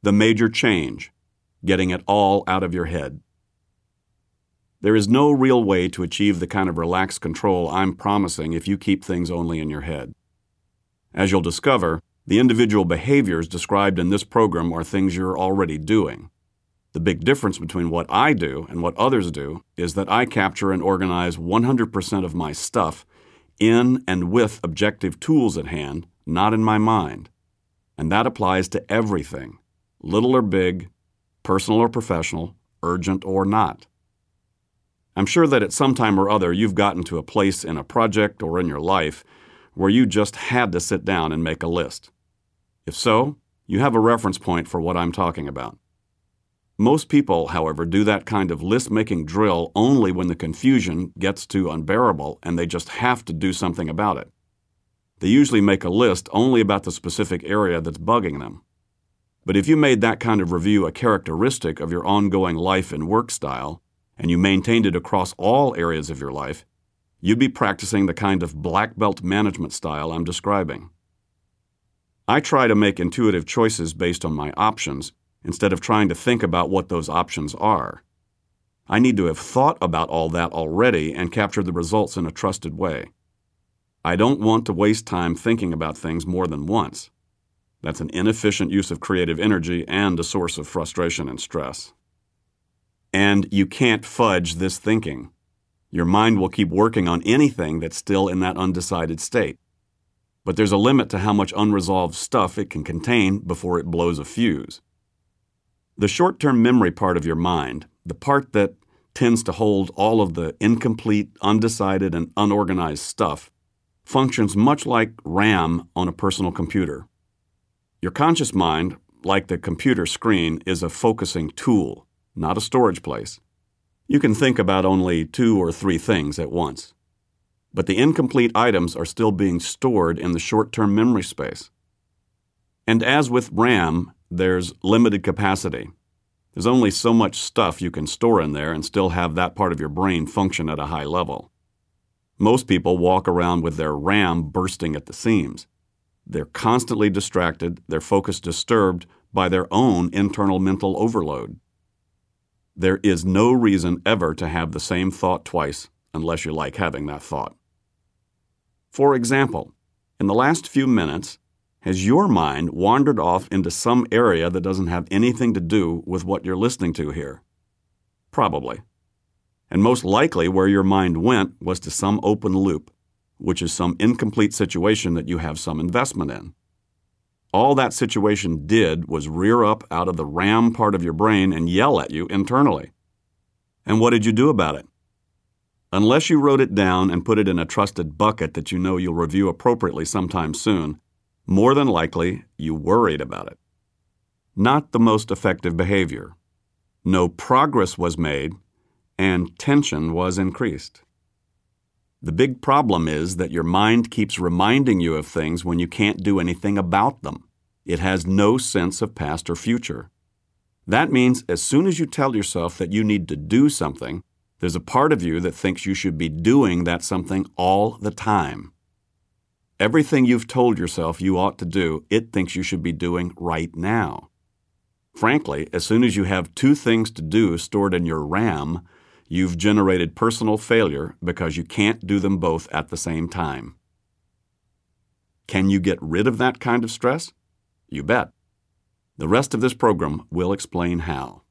The major change, getting it all out of your head. There is no real way to achieve the kind of relaxed control I'm promising if you keep things only in your head. As you'll discover, the individual behaviors described in this program are things you're already doing. The big difference between what I do and what others do is that I capture and organize 100% of my stuff in and with objective tools at hand, not in my mind. And that applies to everything, little or big, personal or professional, urgent or not. I'm sure that at some time or other you've gotten to a place in a project or in your life where you just had to sit down and make a list. If so, you have a reference point for what I'm talking about. Most people, however, do that kind of list-making drill only when the confusion gets too unbearable and they just have to do something about it. They usually make a list only about the specific area that's bugging them. But if you made that kind of review a characteristic of your ongoing life and work style, and you maintained it across all areas of your life, you'd be practicing the kind of black belt management style I'm describing. I try to make intuitive choices based on my options instead of trying to think about what those options are. I need to have thought about all that already and captured the results in a trusted way. I don't want to waste time thinking about things more than once. That's an inefficient use of creative energy and a source of frustration and stress. And you can't fudge this thinking. Your mind will keep working on anything that's still in that undecided state. But there's a limit to how much unresolved stuff it can contain before it blows a fuse. The short-term memory part of your mind, the part that tends to hold all of the incomplete, undecided, and unorganized stuff, functions much like RAM on a personal computer. Your conscious mind, like the computer screen, is a focusing tool, not a storage place. You can think about only 2 or 3 things at once. But the incomplete items are still being stored in the short-term memory space. And as with RAM, there's limited capacity. There's only so much stuff you can store in there and still have that part of your brain function at a high level. Most people walk around with their RAM bursting at the seams. They're constantly distracted, their focus disturbed by their own internal mental overload. There is no reason ever to have the same thought twice unless you like having that thought. For example, in the last few minutes, has your mind wandered off into some area that doesn't have anything to do with what you're listening to here? Probably. And most likely where your mind went was to some open loop, which is some incomplete situation that you have some investment in. All that situation did was rear up out of the RAM part of your brain and yell at you internally. And what did you do about it? Unless you wrote it down and put it in a trusted bucket that you know you'll review appropriately sometime soon, more than likely you worried about it. Not the most effective behavior. No progress was made, and tension was increased. The big problem is that your mind keeps reminding you of things when you can't do anything about them. It has no sense of past or future. That means as soon as you tell yourself that you need to do something, there's a part of you that thinks you should be doing that something all the time. Everything you've told yourself you ought to do, it thinks you should be doing right now. Frankly, as soon as you have 2 things to do stored in your RAM, you've generated personal failure because you can't do them both at the same time. Can you get rid of that kind of stress? You bet. The rest of this program will explain how.